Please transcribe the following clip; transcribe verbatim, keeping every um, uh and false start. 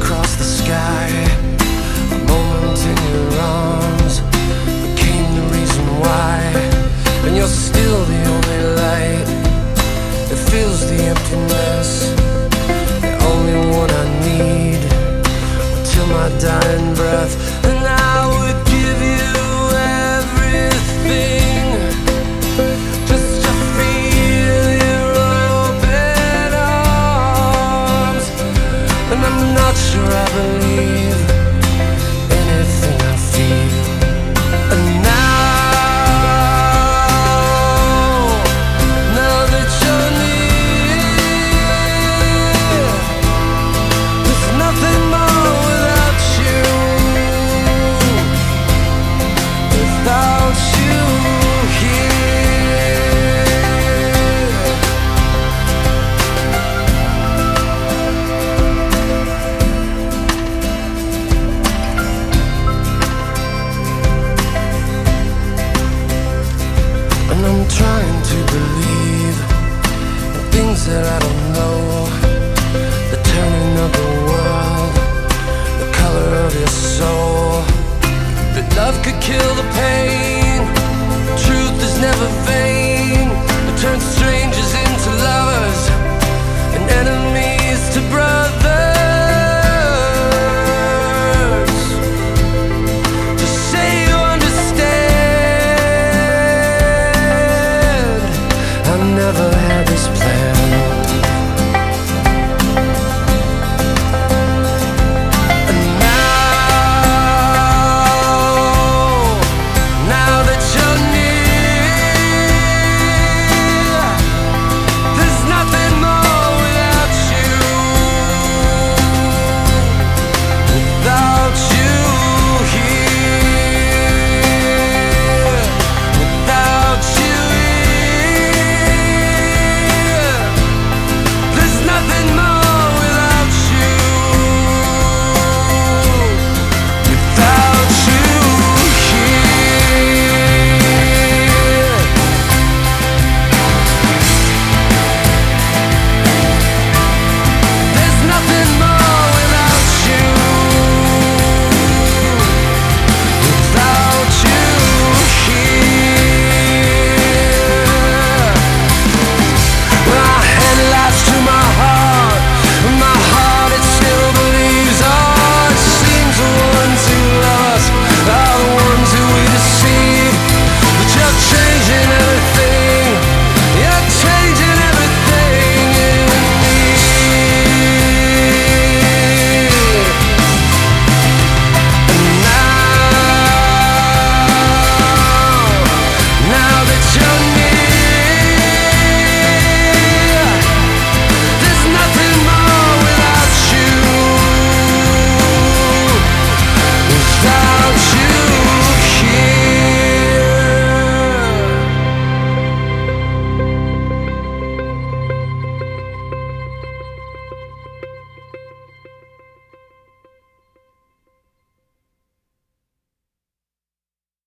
across the sky. A moment in your arms became the reason why. And you're still the only light that fills the emptiness, the only one I need till my dying breath. And I would give you everything just to feel your open arms. And I'm not sure I believe anything I feel. And now, now that you're near, there's nothing more without you, without you here. And I'm trying to believe in things that I don't know, the turning of the world, the color of your soul, that love could kill the pain.